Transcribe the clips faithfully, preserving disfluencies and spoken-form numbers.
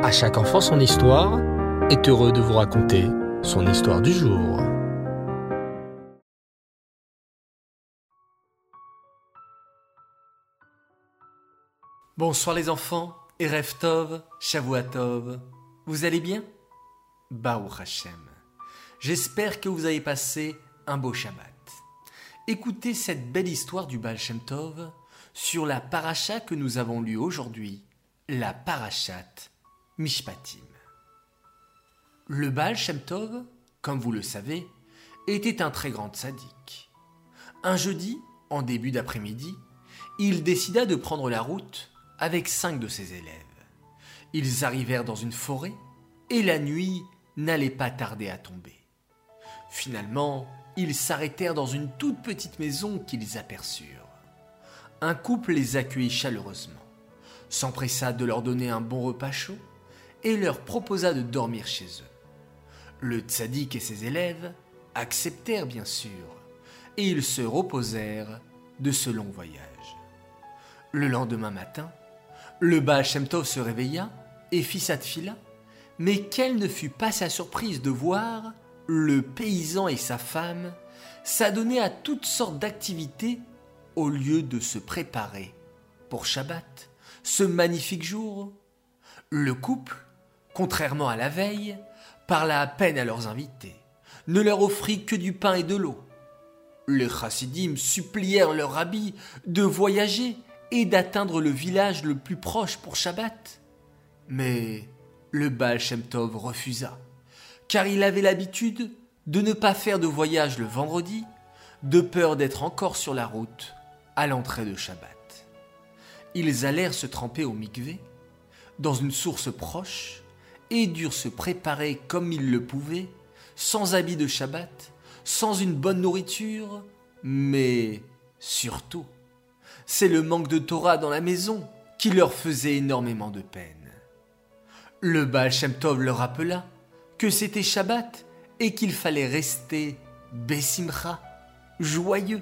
À chaque enfant son histoire est heureux de vous raconter son histoire du jour. Bonsoir les enfants, Erev Tov, Shavua Tov. Vous allez bien? Baruch Hashem. J'espère que vous avez passé un beau Shabbat. Écoutez cette belle histoire du Baal Shem Tov sur la paracha que nous avons lue aujourd'hui, la parachat Mishpatim. Le Baal Shem Tov, comme vous le savez, était un très grand tzaddik. Un jeudi, en début d'après-midi, il décida de prendre la route avec cinq de ses élèves. Ils arrivèrent dans une forêt et la nuit n'allait pas tarder à tomber. Finalement, ils s'arrêtèrent dans une toute petite maison qu'ils aperçurent. Un couple les accueillit chaleureusement, s'empressa de leur donner un bon repas chaud et leur proposa de dormir chez eux. Le tzaddik et ses élèves acceptèrent bien sûr et ils se reposèrent de ce long voyage. Le lendemain matin, le Baal Shem Tov se réveilla et fit sa tfila, mais quelle ne fut pas sa surprise de voir le paysan et sa femme s'adonner à toutes sortes d'activités au lieu de se préparer pour Shabbat, ce magnifique jour. Le couple, contrairement à la veille, parla à peine à leurs invités, ne leur offrit que du pain et de l'eau. Les chassidim supplièrent leur rabbi de voyager et d'atteindre le village le plus proche pour Shabbat. Mais le Baal Shem Tov refusa, car il avait l'habitude de ne pas faire de voyage le vendredi, de peur d'être encore sur la route à l'entrée de Shabbat. Ils allèrent se tremper au mikvé, dans une source proche, et durent se préparer comme ils le pouvaient, sans habit de Shabbat, sans une bonne nourriture, mais surtout, c'est le manque de Torah dans la maison qui leur faisait énormément de peine. Le Baal Shem Tov leur rappela que c'était Shabbat et qu'il fallait rester besimcha, joyeux.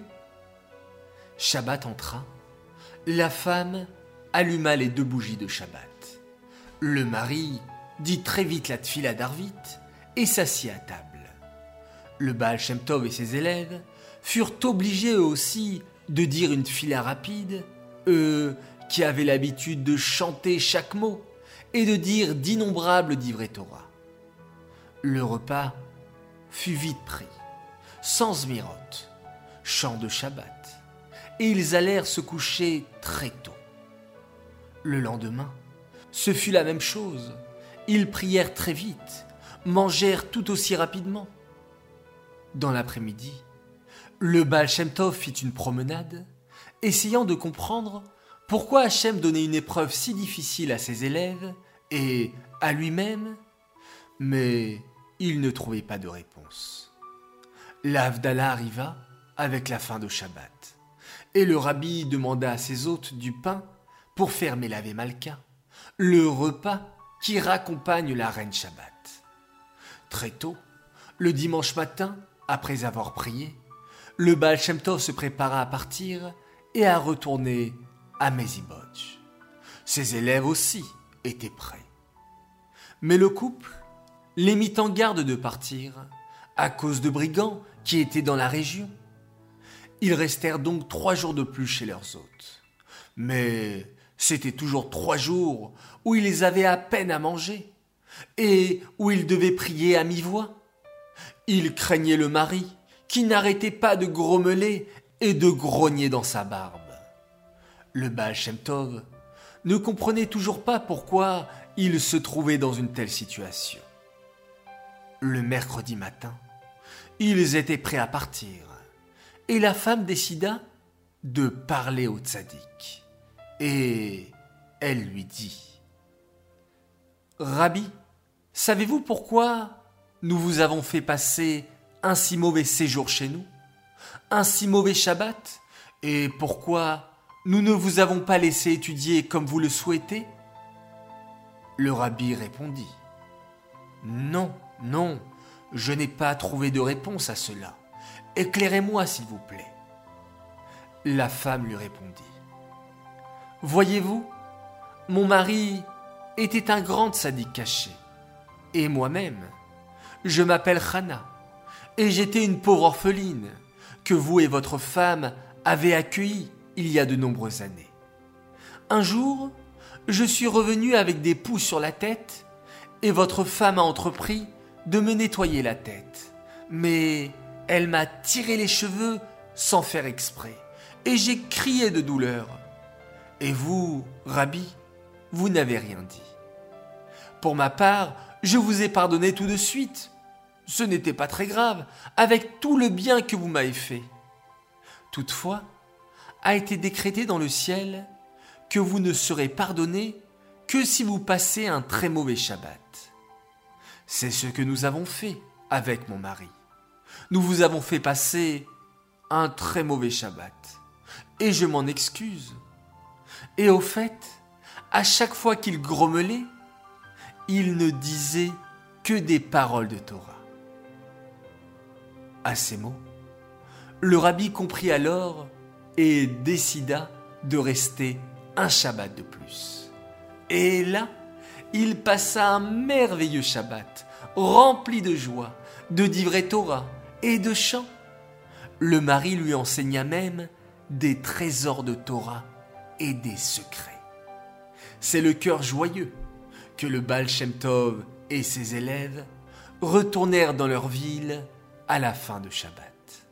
Shabbat entra, la femme alluma les deux bougies de Shabbat. Le mari dit très vite la tfila d'Arvit et s'assit à table. Le Baal Shem Tov et ses élèves furent obligés eux aussi de dire une tfila rapide, eux qui avaient l'habitude de chanter chaque mot et de dire d'innombrables divrei Torah. Le repas fut vite pris, sans zmirot, chant de Shabbat, et ils allèrent se coucher très tôt. Le lendemain, ce fut la même chose. Ils prièrent très vite, mangèrent tout aussi rapidement. Dans l'après-midi, le Baal Shem Tov fit une promenade, essayant de comprendre pourquoi Hachem donnait une épreuve si difficile à ses élèves et à lui-même, mais il ne trouvait pas de réponse. L'Havdalah arriva avec la fin de Shabbat, et le rabbi demanda à ses hôtes du pain pour faire Mélavé Malka, le repas qui raccompagne la reine Shabbat. Très tôt, le dimanche matin, après avoir prié, le Baal Shem Tov se prépara à partir et à retourner à Mezibotch. Ses élèves aussi étaient prêts. Mais le couple les mit en garde de partir à cause de brigands qui étaient dans la région. Ils restèrent donc trois jours de plus chez leurs hôtes. Mais c'était toujours trois jours où ils avaient à peine à manger et où ils devaient prier à mi-voix. Ils craignaient le mari qui n'arrêtait pas de grommeler et de grogner dans sa barbe. Le Baal Shem Tov ne comprenait toujours pas pourquoi il se trouvait dans une telle situation. Le mercredi matin, ils étaient prêts à partir et la femme décida de parler au tzaddik. Et elle lui dit : « Rabbi, savez-vous pourquoi nous vous avons fait passer un si mauvais séjour chez nous, un si mauvais Shabbat, et pourquoi nous ne vous avons pas laissé étudier comme vous le souhaitez ?» Le rabbi répondit : « Non, non, je n'ai pas trouvé de réponse à cela. Éclairez-moi, s'il vous plaît. » La femme lui répondit : « Voyez-vous, mon mari était un grand tzaddik caché. Et moi-même, je m'appelle Chana, et j'étais une pauvre orpheline que vous et votre femme avez accueillie il y a de nombreuses années. Un jour, je suis revenu avec des poux sur la tête, et votre femme a entrepris de me nettoyer la tête. Mais elle m'a tiré les cheveux sans faire exprès, et j'ai crié de douleur. Et vous, Rabbi, vous n'avez rien dit. Pour ma part, je vous ai pardonné tout de suite. Ce n'était pas très grave, avec tout le bien que vous m'avez fait. Toutefois, a été décrété dans le ciel que vous ne serez pardonné que si vous passez un très mauvais Shabbat. C'est ce que nous avons fait avec mon mari. Nous vous avons fait passer un très mauvais Shabbat, et je m'en excuse. Et au fait, à chaque fois qu'il grommelait, il ne disait que des paroles de Torah. À ces mots, le rabbi comprit alors et décida de rester un Shabbat de plus. Et là, il passa un merveilleux Shabbat, rempli de joie, de divrei Torah et de chants. Le mari lui enseigna même des trésors de Torah et des secrets. C'est le cœur joyeux que le Baal Shem Tov et ses élèves retournèrent dans leur ville à la fin de Shabbat.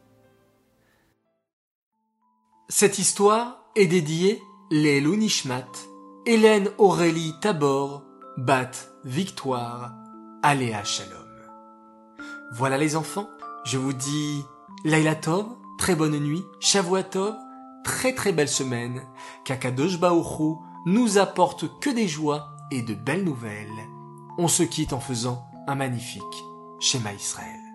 Cette histoire est dédiée Leilou Nishmat, Hélène Aurélie Tabor, Bat Victoire, Aléa Shalom. Voilà les enfants, je vous dis Laila Tov, très bonne nuit, Shavua Tov, très très belle semaine, qu'Akadosh Baruch Hu nous apporte que des joies et de belles nouvelles. On se quitte en faisant un magnifique Shema Israël.